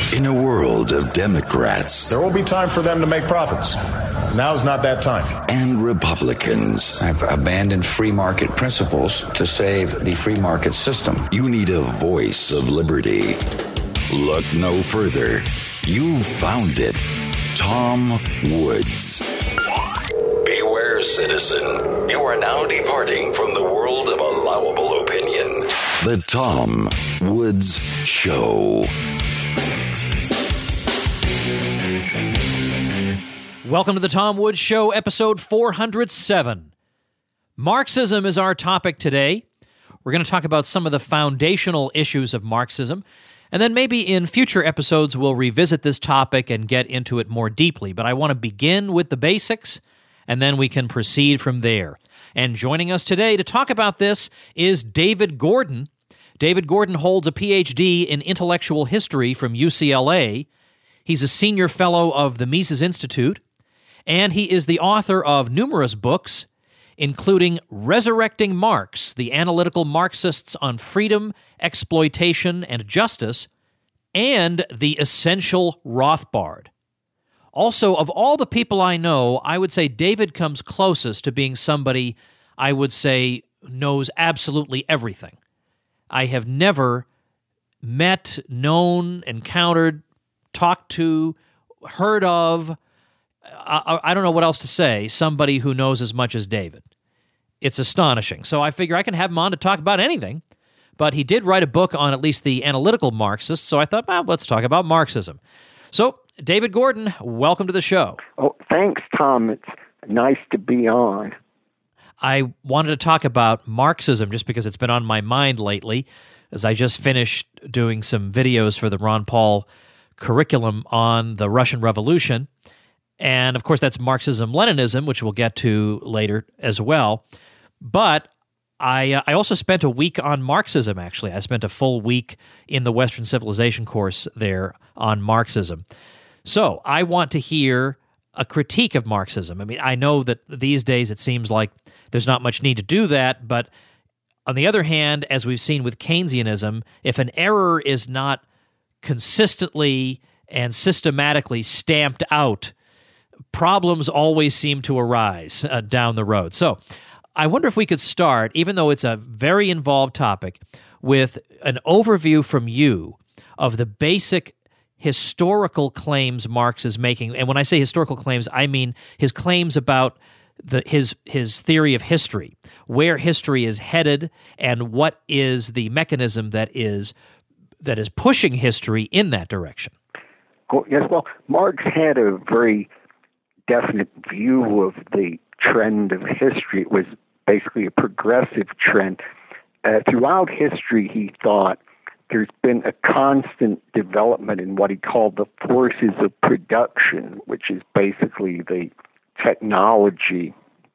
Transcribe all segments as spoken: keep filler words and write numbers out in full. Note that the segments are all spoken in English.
In a world of Democrats, there will be time for them to make profits. Now's not that time. And Republicans. I've abandoned free market principles to save the free market system. You need a voice of liberty. Look no further. You've found it. Tom Woods. Beware, citizen. You are now departing from the world of allowable opinion. The Tom Woods Show. Welcome to the Tom Woods Show, episode four hundred seven. Marxism is our topic today. We're going to talk about some of the foundational issues of Marxism, and then maybe in future episodes we'll revisit this topic and get into it more deeply. But I want to begin with the basics, and then we can proceed from there. And joining us today to talk about this is David Gordon. David Gordon holds a P H D in intellectual history from U C L A. He's a senior fellow of the Mises Institute, and he is the author of numerous books, including Resurrecting Marx, The Analytical Marxists on Freedom, Exploitation, and Justice, and The Essential Rothbard. Also, of all the people I know, I would say David comes closest to being somebody I would say knows absolutely everything. I have never met, known, encountered, talked to, heard of, I, I don't know what else to say, somebody who knows as much as David. It's astonishing. So I figure I can have him on to talk about anything, but he did write a book on at least the analytical Marxists, so I thought, well, let's talk about Marxism. So, David Gordon, welcome to the show. Oh, thanks, Tom. It's nice to be on. I wanted to talk about Marxism just because it's been on my mind lately, as I just finished doing some videos for the Ron Paul curriculum on the Russian Revolution. And, of course, that's Marxism-Leninism, which we'll get to later as well. But I uh, I also spent a week on Marxism, actually. I spent a full week in the Western Civilization course there on Marxism. So I want to hear a critique of Marxism. I mean, I know that these days it seems like there's not much need to do that, but on the other hand, as we've seen with Keynesianism, if an error is not consistently and systematically stamped out, problems always seem to arise uh, down the road. So I wonder if we could start, even though it's a very involved topic, with an overview from you of the basic historical claims Marx is making. And when I say historical claims, I mean his claims about the, his his theory of history, where history is headed, and what is the mechanism that is that is pushing history in that direction. Yes, well, Marx had a very definite view of the trend of history. It was basically a progressive trend. Uh, throughout history, he thought there's been a constant development in what he called the forces of production, which is basically the technology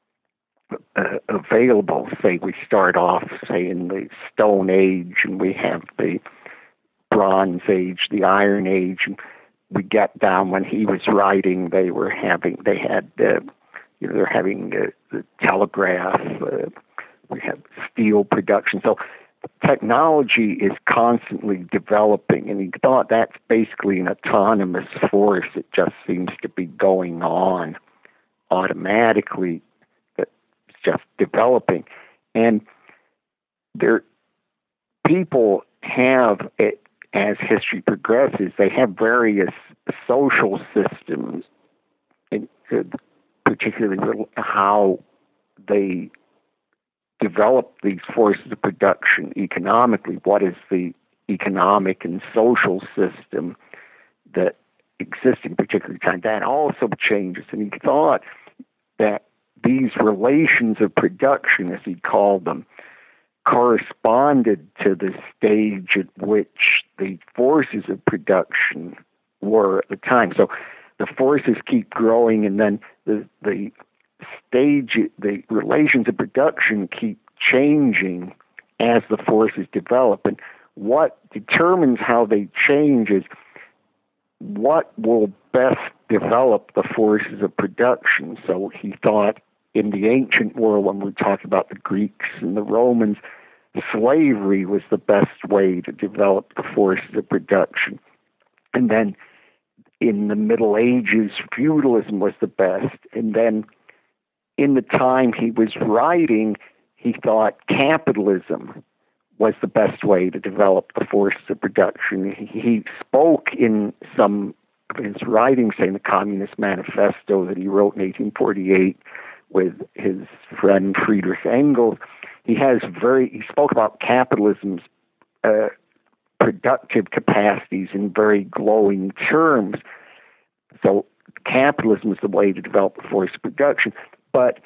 uh, available. Say we start off, say, in the Stone Age, and we have the Bronze Age, the Iron Age, and we get down when he was writing, they were having, they had, uh, you know, they're having uh, the telegraph, uh, we have steel production. So technology is constantly developing, and he thought that's basically an autonomous force. It just seems to be going on automatically. It's just developing. And there, people have it. As history progresses, they have various social systems, and particularly how they develop these forces of production economically. What is the economic and social system that exists in particular time? That also changes, and he thought that these relations of production, as he called them, corresponded to the stage at which the forces of production were at the time. So the forces keep growing, and then the the stage, the relations of production keep changing as the forces develop. And what determines how they change is what will best develop the forces of production. So he thought in the ancient world, when we talk about the Greeks and the Romans, slavery was the best way to develop the forces of production. And then in the Middle Ages, feudalism was the best. And then in the time he was writing, he thought capitalism was the best way to develop the forces of production. He spoke in some of his writings, say in the Communist Manifesto that he wrote in eighteen forty-eight with his friend Friedrich Engels. He has very, he spoke about capitalism's uh, productive capacities in very glowing terms. So capitalism is the way to develop the force of production, but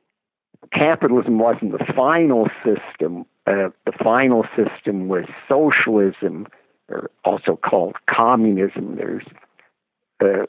capitalism wasn't the final system. Uh, the final system was socialism, or also called communism. There's uh,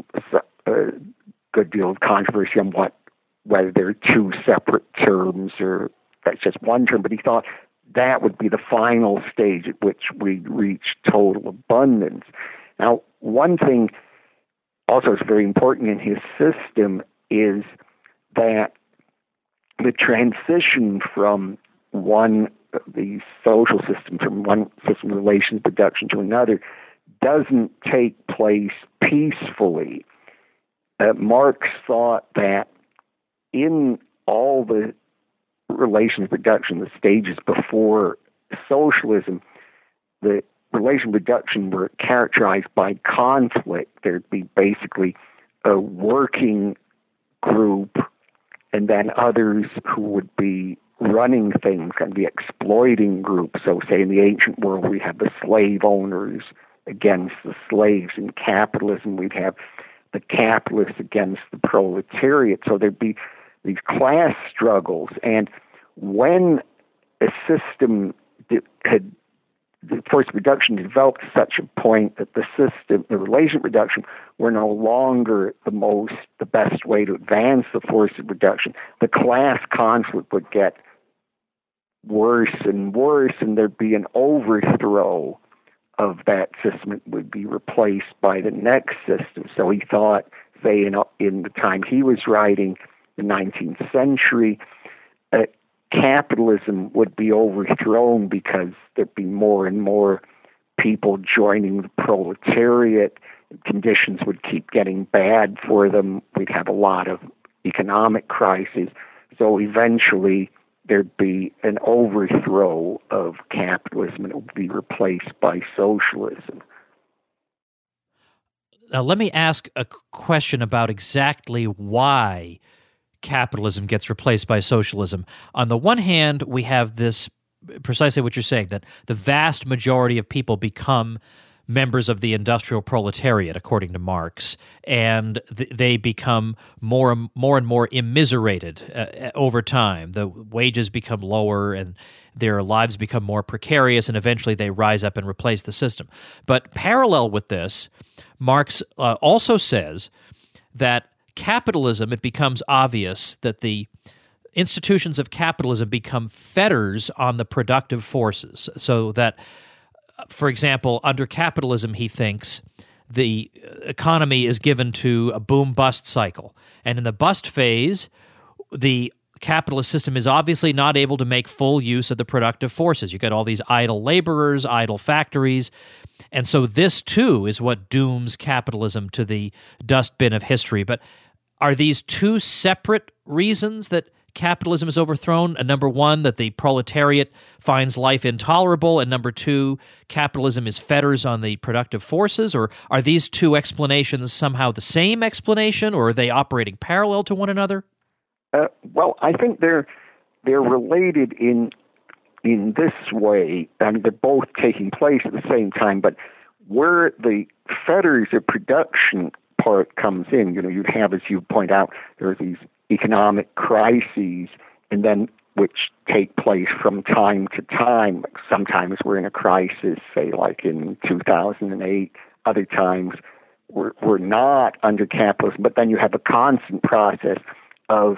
a good deal of controversy on what whether they're two separate terms or that's just one term, but he thought that would be the final stage at which we'd reach total abundance. Now, one thing also is very important in his system is that the transition from one of these social systems, from one system of relations production to another, doesn't take place peacefully. Uh, Marx thought that in all the relations production, the stages before socialism, the relation production were characterized by conflict. There'd be basically a working group and then others who would be running things and the exploiting group. So say in the ancient world, we have the slave owners against the slaves. In capitalism, we'd have the capitalists against the proletariat. So there'd be these class struggles. And when a system had the force of production developed to such a point that the system, the relation production, were no longer the most, the best way to advance the force of production, the class conflict would get worse and worse, and there'd be an overthrow of that system. It would be replaced by the next system. So he thought, say, in, in the time he was writing, the nineteenth century, uh, capitalism would be overthrown because there'd be more and more people joining the proletariat. Conditions would keep getting bad for them. We'd have a lot of economic crises. So eventually there'd be an overthrow of capitalism and it would be replaced by socialism. Now, let me ask a question about exactly why capitalism gets replaced by socialism. On the one hand, we have this, precisely what you're saying, that the vast majority of people become members of the industrial proletariat, according to Marx, and th- they become more and more and more immiserated uh, over time. The wages become lower and their lives become more precarious, and eventually they rise up and replace the system. But parallel with this, Marx uh, also says that capitalism, it becomes obvious that the institutions of capitalism become fetters on the productive forces. So that, for example, under capitalism, he thinks the economy is given to a boom-bust cycle. And in the bust phase, the capitalist system is obviously not able to make full use of the productive forces. You get all these idle laborers, idle factories. And so this, too, is what dooms capitalism to the dustbin of history. But are these two separate reasons that capitalism is overthrown? And number one, that the proletariat finds life intolerable, and number two, capitalism is fetters on the productive forces? Or are these two explanations somehow the same explanation, or are they operating parallel to one another? Uh, well, I think they're they're related in in this way. I mean, they're both taking place at the same time, but where the fetters of production part comes in, you know, you have, as you point out, there are these economic crises, and then which take place from time to time. Sometimes we're in a crisis, say like in two thousand eight. Other times we're, we're not under capitalism, but then you have a constant process of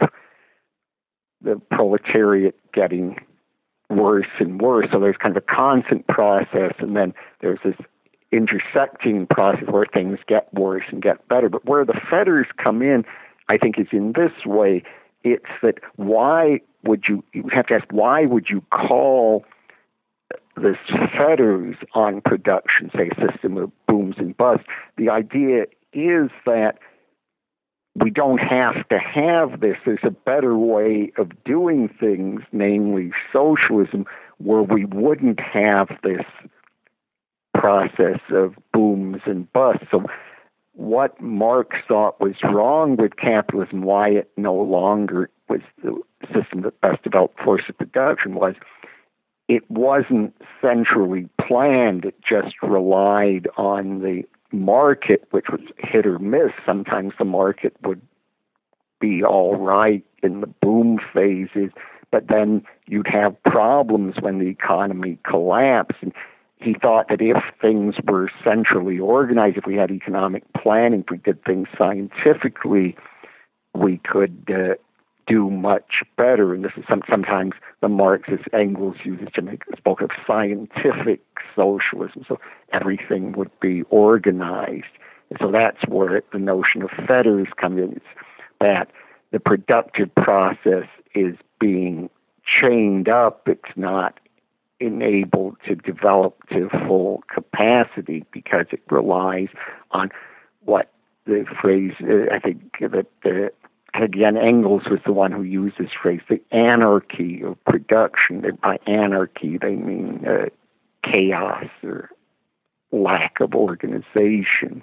the proletariat getting worse and worse. So there's kind of a constant process, and then there's this intersecting process where things get worse and get better. But where the fetters come in, I think, is in this way. It's that why would you, you have to ask, why would you call this fetters on production, say a system of booms and busts, the idea is that we don't have to have this. There's a better way of doing things, namely socialism, where we wouldn't have this process of booms and busts. So what Marx thought was wrong with capitalism, why it no longer was the system that best developed force of production, was it wasn't centrally planned. It just relied on the market, which was hit or miss. Sometimes the market would be all right in the boom phases, but then you'd have problems when the economy collapsed. And he thought that if things were centrally organized, if we had economic planning, if we did things scientifically, we could uh, do much better. And this is some, sometimes the Marxist Engels uses to make spoke of scientific socialism. So everything would be organized. And so that's where the notion of fetters comes in. It's that the productive process is being chained up. It's not enabled to develop to full capacity because it relies on what the phrase, uh, I think that uh, again, Engels was the one who used this phrase, the anarchy of production. And by anarchy, they mean uh, chaos or lack of organization.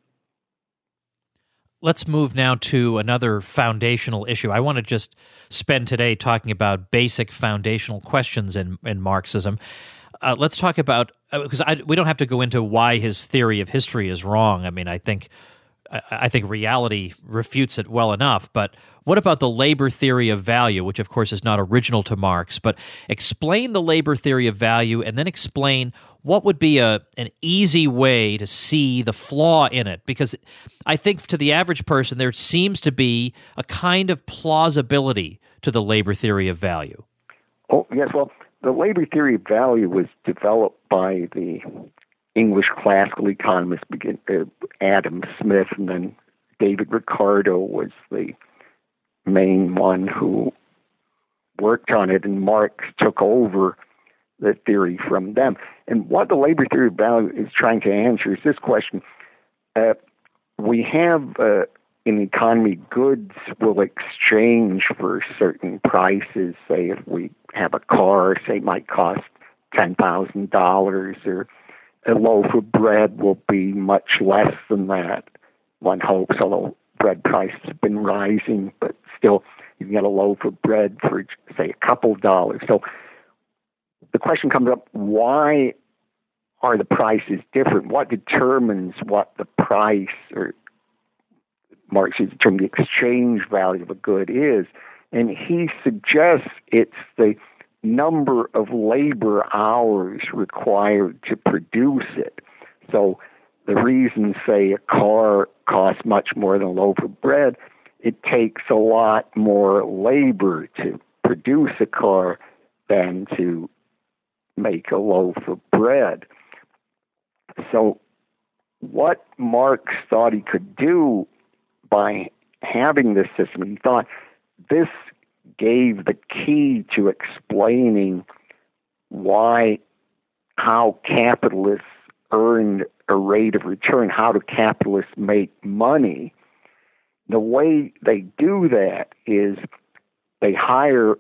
Let's move now to another foundational issue. I want to just spend today talking about basic foundational questions in, in Marxism. Uh, let's talk about, because uh, we don't have to go into why his theory of history is wrong. I mean, I think I, I think reality refutes it well enough. But what about the labor theory of value, which of course is not original to Marx? But explain the labor theory of value, and then explain what would be a an easy way to see the flaw in it? Because I think to the average person, there seems to be a kind of plausibility to the labor theory of value. Oh, yes. Well, the labor theory of value was developed by the English classical economist uh, Adam Smith, and then David Ricardo was the main one who worked on it, and Marx took over the theory from them. And what the labor theory of value is trying to answer is this question. Uh, we have uh, in the economy, goods will exchange for certain prices. Say if we have a car, say it might cost ten thousand dollars, or a loaf of bread will be much less than that, one hopes, although bread prices have been rising, but still you can get a loaf of bread for, say, a couple dollars. So the question comes up, why are the prices different? What determines what the price, or Marx uses the term, the exchange value of a good is? And he suggests it's the number of labor hours required to produce it. So the reason, say, a car costs much more than a loaf of bread, it takes a lot more labor to produce a car than to make a loaf of bread. So what Marx thought he could do by having this system, he thought this gave the key to explaining why, how capitalists earned a rate of return, how do capitalists make money. The way they do that is they hire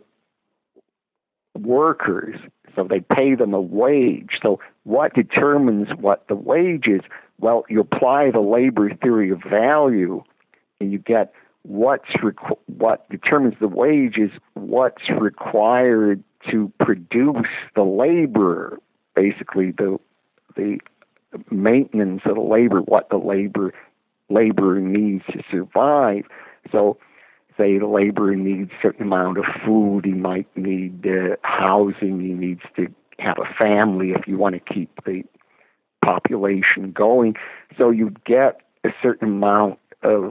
workers, so they pay them a wage. So what determines what the wage is? Well, you apply the labor theory of value, and you get what's requ- what determines the wage is what's required to produce the labor, basically the the maintenance of the labor, what the labor laborer needs to survive. So say the laborer needs a certain amount of food, he might need uh, housing, he needs to have a family if you want to keep the population going. So you get a certain amount of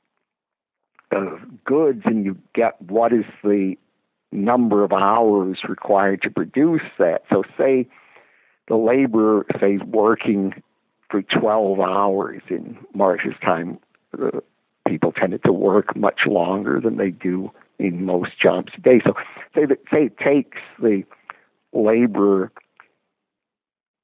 of goods, and you get what is the number of hours required to produce that. So say the laborer, say, is working for twelve hours. In Marx's time, uh, people tended to work much longer than they do in most jobs today. So say that say it takes the laborer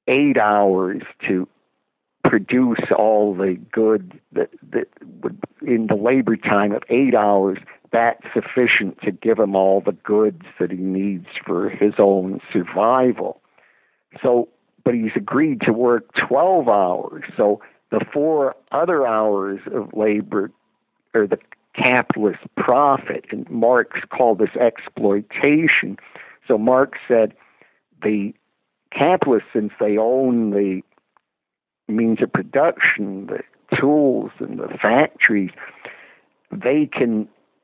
eight hours to produce all the goods that, that would, in the labor time of eight hours, that's sufficient to give him all the goods that he needs for his own survival. So, but he's agreed to work twelve hours. So the four other hours of labor are the capitalist profit, and Marx called this exploitation. So Marx said the capitalists, since they own the means of production, the tools and the factories, they can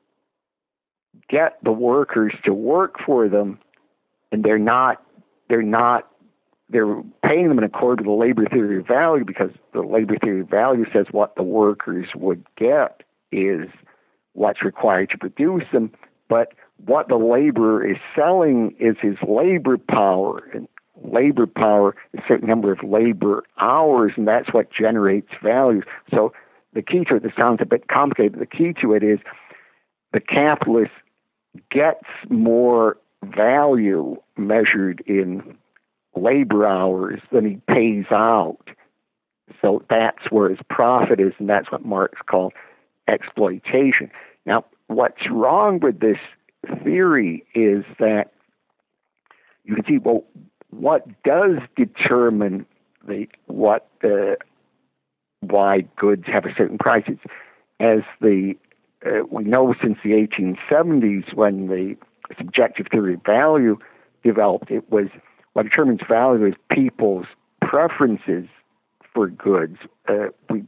get the workers to work for them, and they're not they're not they're paying them in accordance with the labor theory of value, because the labor theory of value says what the workers would get is what's required to produce them, but what the laborer is selling is his labor power, and labor power is a certain number of labor hours, and that's what generates value. So the key to it, this sounds a bit complicated, but the key to it is the capitalist gets more value measured in labor hours than he pays out. So that's where his profit is, and that's what Marx called exploitation. Now, what's wrong with this theory is that you can see, well, what does determine the what the why goods have a certain price? It's, as the uh, we know since the eighteen seventies, when the subjective theory of value developed, it was what determines value is people's preferences for goods. Uh, we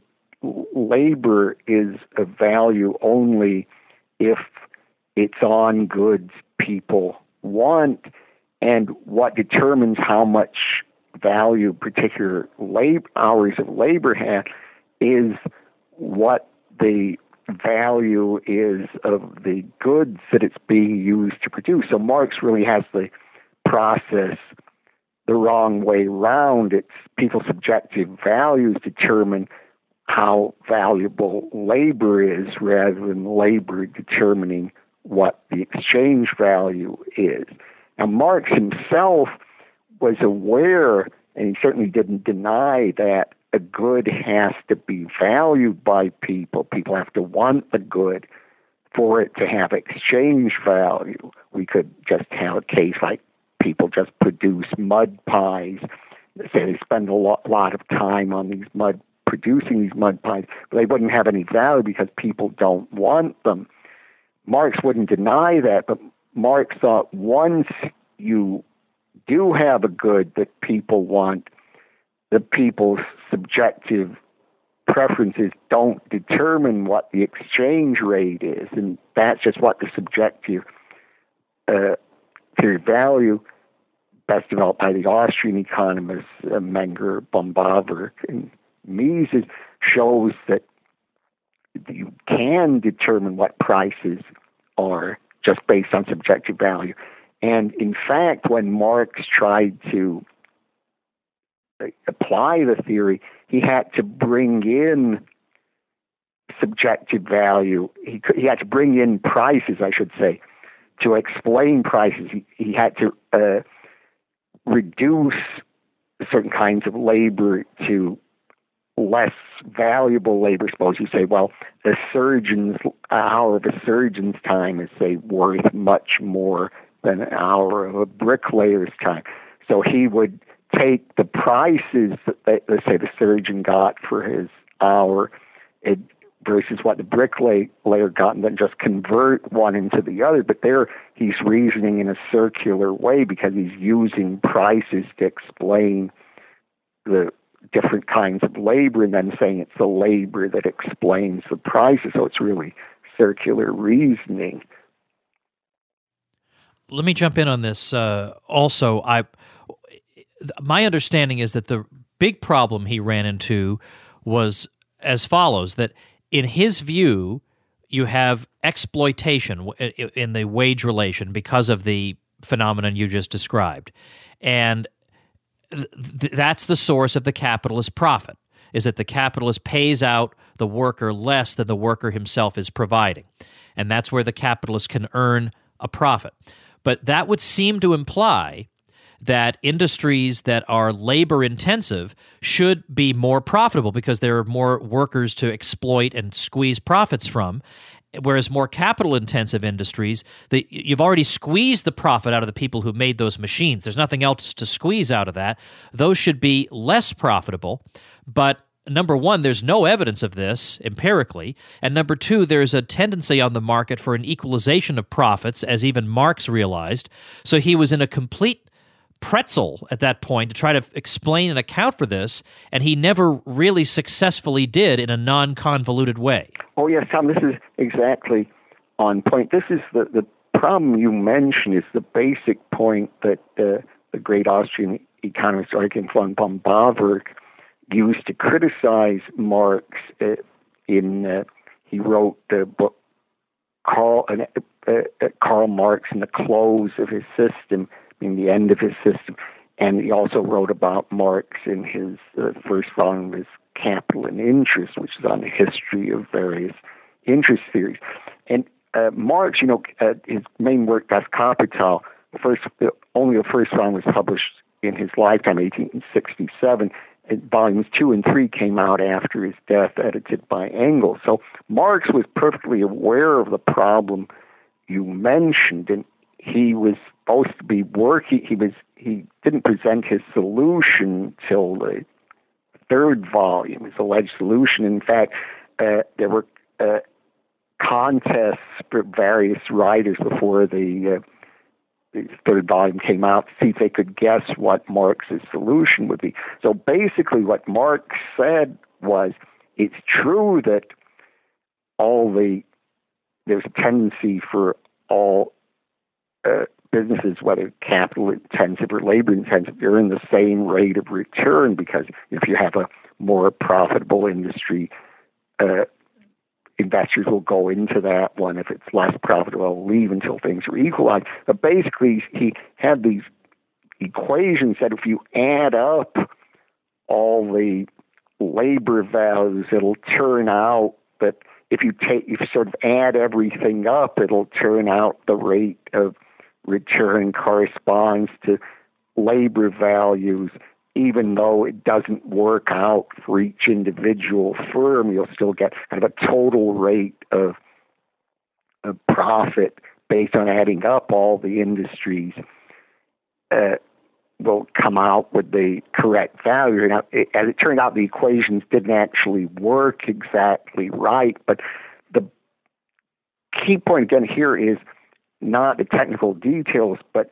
labor is of value only if it's on goods people want, and what determines how much value particular lab- hours of labor have is what the value is of the goods that it's being used to produce. So Marx really has the process the wrong way round. It's people's subjective values determine how valuable labor is, rather than labor determining what the exchange value is. Now, Marx himself was aware, and he certainly didn't deny, that a good has to be valued by people. People have to want the good for it to have exchange value. We could just have a case like people just produce mud pies. Say they spend a lot, lot of time on these mud, producing these mud pies, but they wouldn't have any value because people don't want them. Marx wouldn't deny that, but Marx thought once you do have a good that people want, the people's subjective preferences don't determine what the exchange rate is, and that's just what the subjective uh, theory of value, best developed by the Austrian economists uh, Menger, Bombaver, and Mises, shows that you can determine what prices are just based on subjective value. And in fact, when Marx tried to apply the theory, he had to bring in subjective value. He, he had to bring in prices, I should say, to explain prices. He, he had to uh, reduce certain kinds of labor to less valuable labor. Suppose you say, well, the surgeon's hour of a surgeon's time is, say, worth much more than an hour of a bricklayer's time. So he would take the prices that, they, let's say, the surgeon got for his hour it, versus what the bricklayer got, and then just convert one into the other. But there he's reasoning in a circular way, because he's using prices to explain the different kinds of labor, and then saying it's the labor that explains the prices. So it's really circular reasoning. Let me jump in on this. Uh, also, I my understanding is that the big problem he ran into was as follows: that in his view, you have exploitation in the wage relation because of the phenomenon you just described, and th- that's the source of the capitalist profit, is that the capitalist pays out the worker less than the worker himself is providing, and that's where the capitalist can earn a profit. But that would seem to imply that industries that are labor intensive should be more profitable because there are more workers to exploit and squeeze profits from. Whereas more capital-intensive industries, the, you've already squeezed the profit out of the people who made those machines. There's nothing else to squeeze out of that. Those should be less profitable. But number one, there's no evidence of this empirically. And number two, there's a tendency on the market for an equalization of profits, as even Marx realized. So he was in a complete pretzel at that point to try to explain and account for this, and he never really successfully did in a non-convoluted way. Oh, yes, Tom, this is exactly on point. This is the, the problem you mentioned is the basic point that uh, the great Austrian economist Eugen von Böhm-Bawerk used to criticize Marx uh, in, uh, he wrote the book Karl, uh, uh, Karl Marx and the Close of His System, in the end of his system, and he also wrote about Marx in his uh, first volume of his Capital and Interest, which is on the history of various interest theories. And uh, Marx, you know, uh, his main work, Das Kapital, first, uh, only the first volume was published in his lifetime, eighteen sixty-seven. And volumes two and three came out after his death, edited by Engels. So Marx was perfectly aware of the problem you mentioned, and he was supposed to be working. He was he didn't present his solution till the third volume, his alleged solution. In fact, uh, there were uh, contests for various writers before the, uh, the third volume came out to see if they could guess what Marx's solution would be. So basically, what Marx said was, it's true that all the there's a tendency for all Uh, businesses, whether capital intensive or labor intensive, earn the same rate of return, because if you have a more profitable industry, uh, investors will go into that one. If it's less profitable, they'll leave until things are equalized. But basically, he had these equations that if you add up all the labor values, it'll turn out that if you take, if you sort of add everything up, it'll turn out the rate of return corresponds to labor values, even though it doesn't work out for each individual firm. You'll still get kind of a total rate of, of profit based on adding up all the industries. Uh, will come out with the correct value. Now, it, as it turned out, the equations didn't actually work exactly right, but the key point again here is not the technical details, but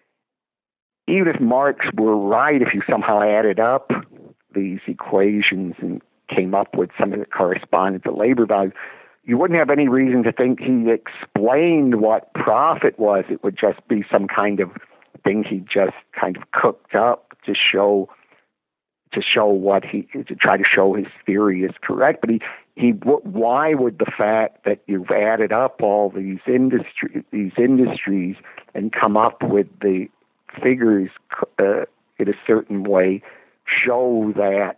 even if Marx were right, if you somehow added up these equations and came up with something that corresponded to labor value, you wouldn't have any reason to think he explained what profit was. It would just be some kind of thing he just kind of cooked up to show to show what he to try to show his theory is correct. But he he why would the fact that you've added up all these industry these industries and come up with the figures uh, in a certain way show that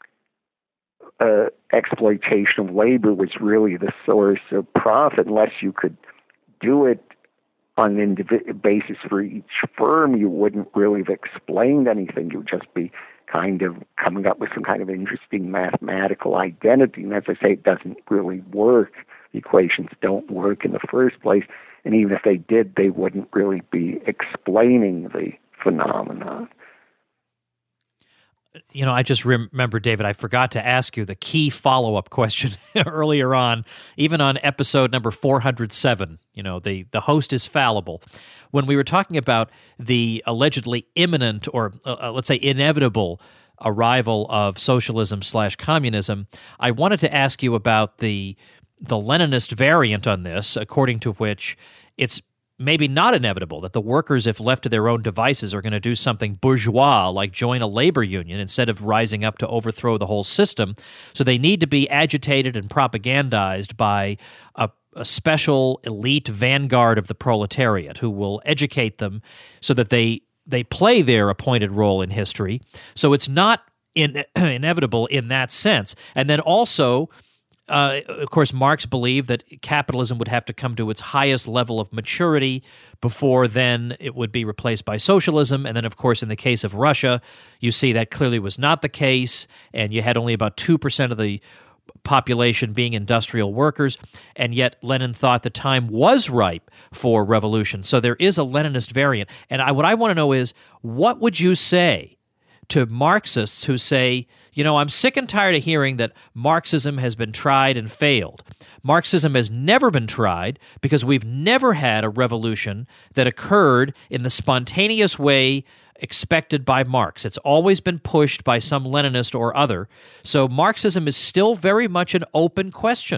uh, exploitation of labor was really the source of profit? Unless you could do it on an individual basis for each firm, you wouldn't really have explained anything. You would just be kind of coming up with some kind of interesting mathematical identity. And as I say, it doesn't really work. The equations don't work in the first place. And even if they did, they wouldn't really be explaining the phenomenon. You know, I just remember, David, I forgot to ask you the key follow-up question earlier on, even on episode number four hundred seven. You know, the, the host is fallible. When we were talking about the allegedly imminent or, uh, let's say, inevitable arrival of socialism slash communism, I wanted to ask you about the the Leninist variant on this, according to which it's maybe not inevitable that the workers, if left to their own devices, are going to do something bourgeois like join a labor union instead of rising up to overthrow the whole system. So they need to be agitated and propagandized by a, a special elite vanguard of the proletariat who will educate them so that they they play their appointed role in history. So it's not in, inevitable in that sense. And then also, uh, of course, Marx believed that capitalism would have to come to its highest level of maturity before then it would be replaced by socialism. And then, of course, in the case of Russia, you see that clearly was not the case, and you had only about two percent of the population being industrial workers, and yet Lenin thought the time was ripe for revolution. So there is a Leninist variant. And I, what I want to know is, what would you say to Marxists who say, you know, I'm sick and tired of hearing that Marxism has been tried and failed. Marxism has never been tried because we've never had a revolution that occurred in the spontaneous way expected by Marx. It's always been pushed by some Leninist or other. So Marxism is still very much an open question.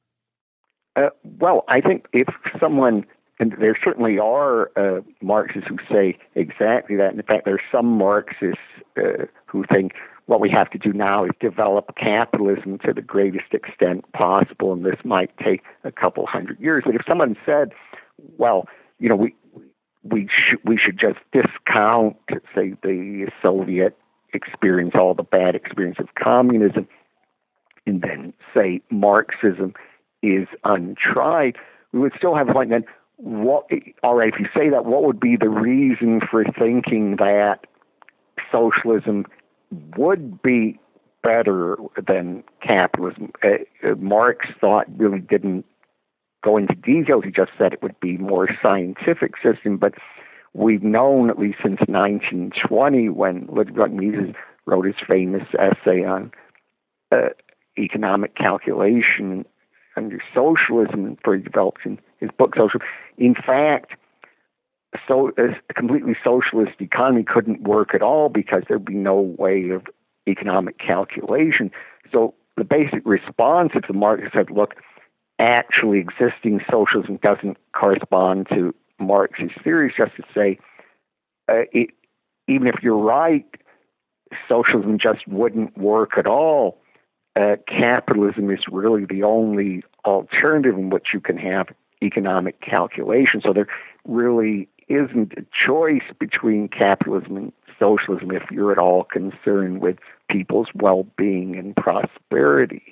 Uh, well, I think if someone, and there certainly are uh, Marxists who say exactly that. In fact, there are some Marxists uh, who think what we have to do now is develop capitalism to the greatest extent possible, and this might take a couple hundred years. But if someone said, well, you know, we we should we should just discount, say, the Soviet experience, all the bad experience of communism, and then say Marxism is untried, we would still have a point. Then, what? All right, if you say that, what would be the reason for thinking that socialism would be better than capitalism? Uh, uh, Marx thought really didn't go into details. He just said it would be more scientific system. But we've known, at least since nineteen twenty, when Ludwig Mises wrote his famous essay on uh, economic calculation under socialism, for he developed in his book Social. In fact, so a completely socialist economy couldn't work at all because there'd be no way of economic calculation. So the basic response of the Marxists said, look, actually existing socialism doesn't correspond to Marx's theories, just to say, uh, it, even if you're right, socialism just wouldn't work at all. Uh, capitalism is really the only alternative in which you can have economic calculation. So there really isn't a choice between capitalism and socialism if you're at all concerned with people's well-being and prosperity.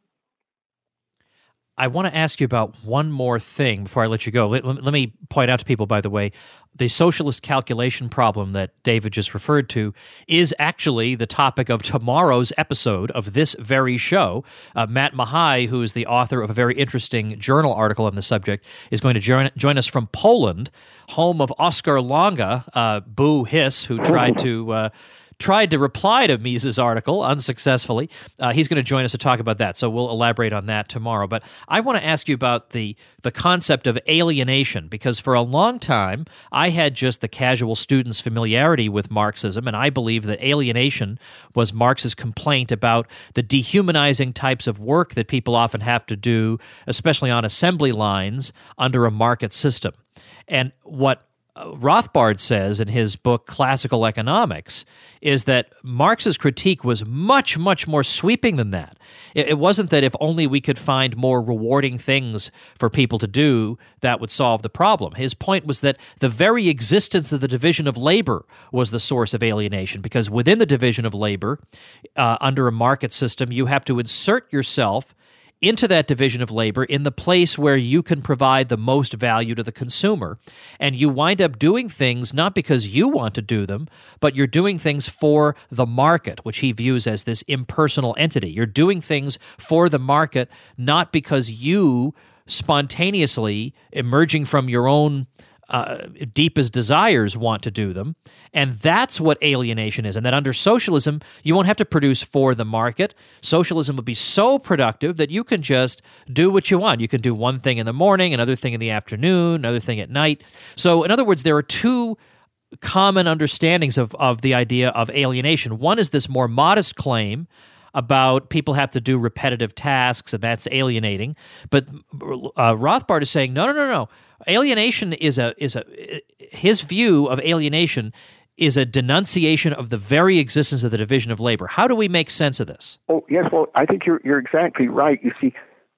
I want to ask you about one more thing before I let you go. Let, let me point out to people, by the way, the socialist calculation problem that David just referred to is actually the topic of tomorrow's episode of this very show. Uh, Matt Mahai, who is the author of a very interesting journal article on the subject, is going to join, join us from Poland, home of Oskar Longa, uh, boo hiss, who tried to... Uh, tried to reply to Mises' article unsuccessfully. Uh, he's going to join us to talk about that, so we'll elaborate on that tomorrow. But I want to ask you about the, the concept of alienation, because for a long time, I had just the casual student's familiarity with Marxism, and I believe that alienation was Marx's complaint about the dehumanizing types of work that people often have to do, especially on assembly lines, under a market system. And what Rothbard says in his book Classical Economics is that Marx's critique was much, much more sweeping than that. It, it wasn't that if only we could find more rewarding things for people to do, that would solve the problem. His point was that the very existence of the division of labor was the source of alienation, because within the division of labor, uh, under a market system, you have to insert yourself into that division of labor in the place where you can provide the most value to the consumer. And you wind up doing things not because you want to do them, but you're doing things for the market, which he views as this impersonal entity. You're doing things for the market, not because you spontaneously, emerging from your own uh, deepest desires, want to do them. And that's what alienation is. And that under socialism, you won't have to produce for the market. Socialism will be so productive that you can just do what you want. You can do one thing in the morning, another thing in the afternoon, another thing at night. So in other words, there are two common understandings of, of the idea of alienation. One is this more modest claim about people have to do repetitive tasks, and that's alienating. But uh, Rothbard is saying, no, no, no, no. Alienation is a is a his view of alienation is a denunciation of the very existence of the division of labor. How do we make sense of this? Oh, yes, well, I think you're you're exactly right. You see,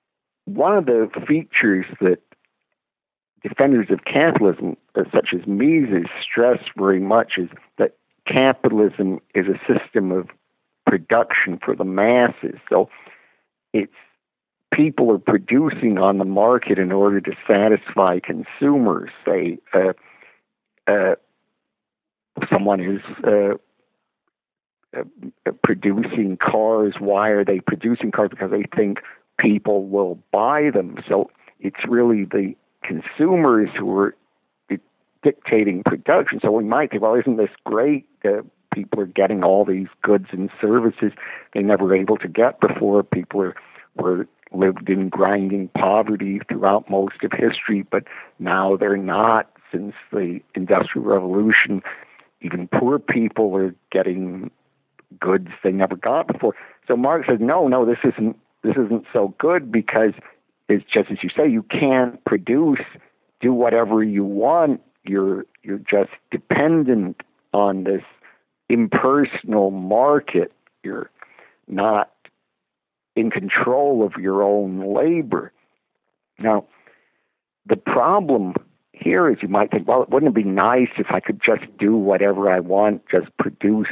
one of the features that defenders of capitalism, uh, such as Mises, stress very much is that capitalism is a system of production for the masses. So it's people are producing on the market in order to satisfy consumers. Say, uh, uh, someone is uh, uh, producing cars. Why are they producing cars? Because they think people will buy them. So it's really the consumers who are dictating production. So we might think, well, isn't this great? Uh, people are getting all these goods and services they never were able to get before. People are, were lived in grinding poverty throughout most of history, but now they're not. Since the Industrial Revolution, even poor people are getting goods they never got before. So Marx says, no, no, this isn't this isn't so good, because it's just as you say, you can't produce, do whatever you want. You're you're just dependent on this impersonal market. You're not in control of your own labor. Now, the problem here is you might think, well, wouldn't it be nice if I could just do whatever I want, just produce,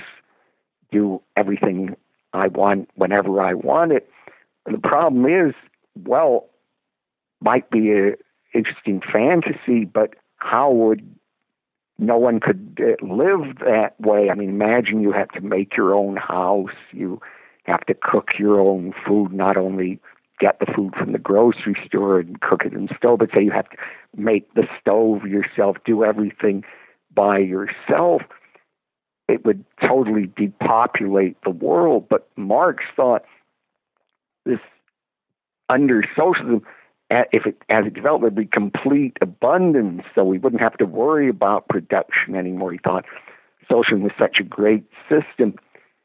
do everything I want whenever I want it? And the problem is, well, might be an interesting fantasy, but how would no one could uh, live that way? I mean, imagine you have to make your own house. You have to cook your own food, not only get the food from the grocery store and cook it in the stove, but say you have to make the stove yourself, do everything by yourself. It would totally depopulate the world. But Marx thought this, under socialism, if it, as it developed, there'd be complete abundance, so we wouldn't have to worry about production anymore. He thought socialism was such a great system,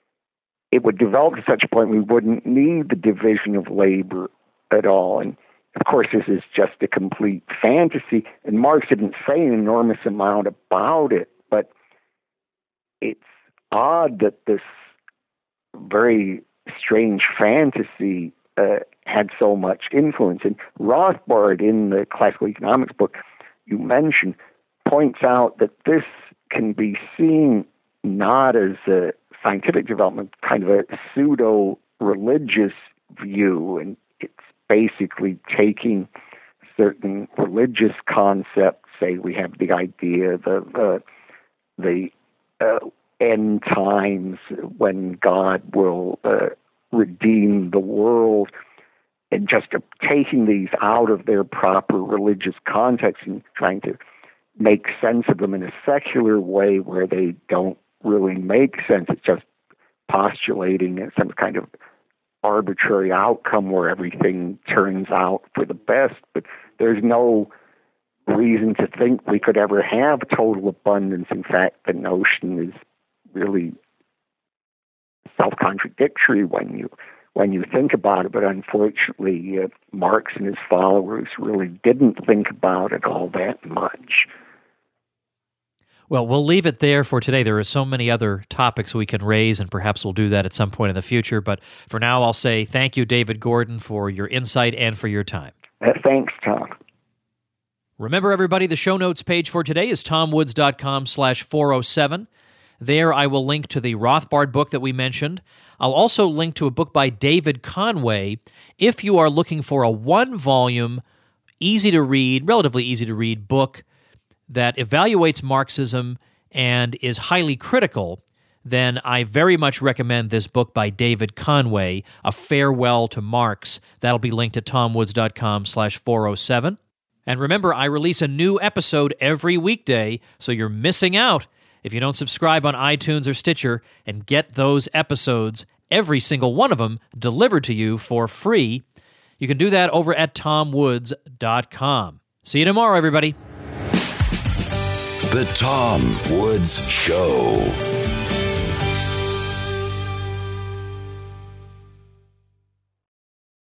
it would develop to such a point we wouldn't need the division of labor at all. And of course, this is just a complete fantasy, and Marx didn't say an enormous amount about it, but it's odd that this very strange fantasy uh, had so much influence. And Rothbard, in the classical economics book you mentioned, points out that this can be seen not as a scientific development, kind of a pseudo-religious view, and it's basically taking certain religious concepts. Say we have the idea the the, the uh, end times when God will uh, redeem the world, and just uh, taking these out of their proper religious context and trying to make sense of them in a secular way where they don't really make sense. It's just postulating some kind of arbitrary outcome where everything turns out for the best, but there's no reason to think we could ever have total abundance. In fact, the notion is really self-contradictory when you when you think about it, but unfortunately uh, Marx and his followers really didn't think about it all that much. Well, we'll leave it there for today. There are so many other topics we can raise, and perhaps we'll do that at some point in the future. But for now, I'll say thank you, David Gordon, for your insight and for your time. Uh, thanks, Tom. Remember, everybody, the show notes page for today is tomwoods.com slash 407. There I will link to the Rothbard book that we mentioned. I'll also link to a book by David Conway if you are looking for a one-volume, easy-to-read, relatively easy-to-read book that evaluates Marxism and is highly critical, then I very much recommend this book by David Conway, A Farewell to Marx. That'll be linked at tomwoods.com slash 407. And remember, I release a new episode every weekday, so you're missing out if you don't subscribe on iTunes or Stitcher and get those episodes, every single one of them, delivered to you for free. You can do that over at tom woods dot com. See you tomorrow, everybody. The Tom Woods Show.